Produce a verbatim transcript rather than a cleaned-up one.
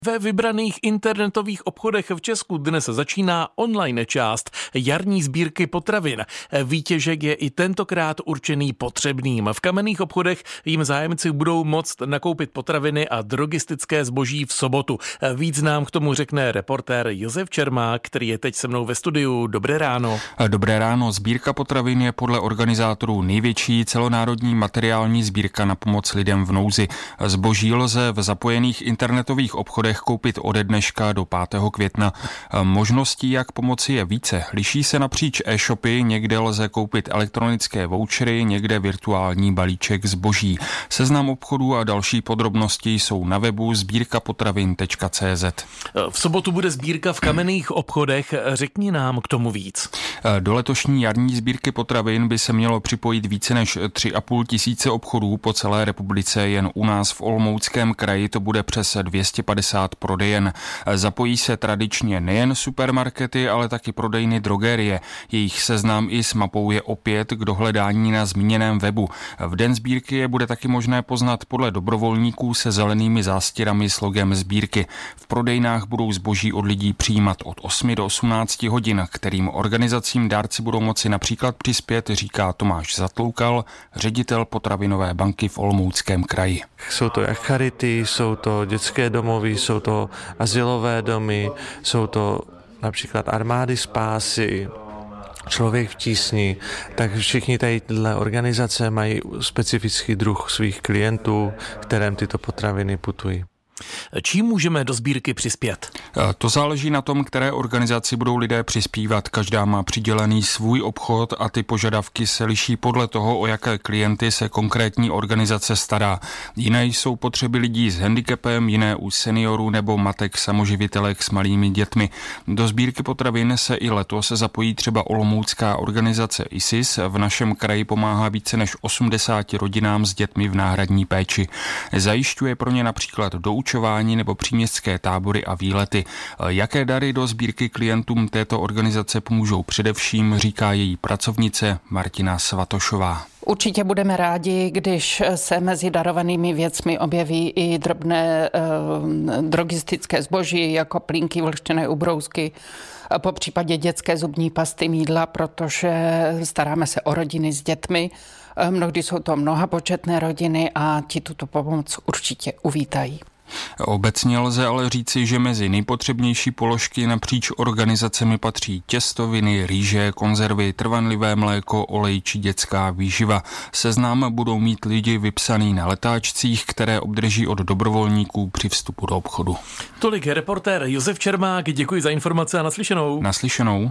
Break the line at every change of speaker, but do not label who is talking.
Ve vybraných internetových obchodech v Česku dnes začíná online část jarní sbírky potravin. Výtěžek je i tentokrát určený potřebným. V kamenných obchodech jim zájemci budou moct nakoupit potraviny a drogistické zboží v sobotu. Víc nám k tomu řekne reportér Josef Čermák, který je teď se mnou ve studiu. Dobré ráno.
Dobré ráno. Sbírka potravin je podle organizátorů největší celonárodní materiální sbírka na pomoc lidem v nouzi. Zboží lze v zapojených internetových obchodech koupit ode dneška do pátého května. Možností, jak pomoci, je více. Liší se napříč e-shopy, někde lze koupit elektronické vouchery, někde virtuální balíček zboží. Seznam obchodů a další podrobnosti jsou na webu sbírka potravin tečka cé zet.
V sobotu bude sbírka v kamenných obchodech. Řekni nám k tomu víc.
Do letošní jarní sbírky potravin by se mělo připojit více než tři a půl tisíce obchodů po celé republice. Jen u nás v Olomouckém kraji to bude přes dvě stě padesát prodejen. Zapojí se tradičně nejen supermarkety, ale taky prodejny drogerie. Jejich seznam i s mapou je opět k dohledání na zmíněném webu. V den sbírky je bude taky možné poznat podle dobrovolníků se zelenými zástěrami s logem sbírky. V prodejnách budou zboží od lidí přijímat od osmi do osmnácti hodin, kterým organizacím dárci budou moci například přispět, říká Tomáš Zatloukal, ředitel potravinové banky v Olomouckém kraji.
Jsou to jak charity, jsou to dětské domovy, jsou to azylové domy, jsou to například armády spásy, Člověk v tísni, tak všichni tady tyhle organizace mají specifický druh svých klientů, kterým tyto potraviny putují.
Čím můžeme do sbírky přispět?
To záleží na tom, které organizaci budou lidé přispívat. Každá má přidělený svůj obchod a ty požadavky se liší podle toho, o jaké klienty se konkrétní organizace stará. Jiné jsou potřeby lidí s handicapem, jiné u seniorů nebo matek samoživitelek s malými dětmi. Do sbírky potravin se i letos zapojí třeba olomoucká organizace I S I S. V našem kraji pomáhá více než osmdesáti rodinám s dětmi v náhradní péči. Zajišťuje pro ně například doučování nebo příměstské tábory a výlety. Jaké dary do sbírky klientům této organizace pomůžou především, říká její pracovnice Martina Svatošová.
Určitě budeme rádi, když se mezi darovanými věcmi objeví i drobné eh, drogistické zboží, jako plínky, vlhčené ubrousky, po případě dětské zubní pasty, mýdla, protože staráme se o rodiny s dětmi. Mnohdy jsou to mnohapočetné rodiny a ti tuto pomoc určitě uvítají.
Obecně lze ale říci, že mezi nejpotřebnější položky napříč organizacemi patří těstoviny, rýže, konzervy, trvanlivé mléko, olej či dětská výživa. Seznam budou mít lidi vypsaný na letáčcích, které obdrží od dobrovolníků při vstupu do obchodu.
Tolik reportér Josef Čermák, děkuji za informace a naslyšenou.
Naslyšenou.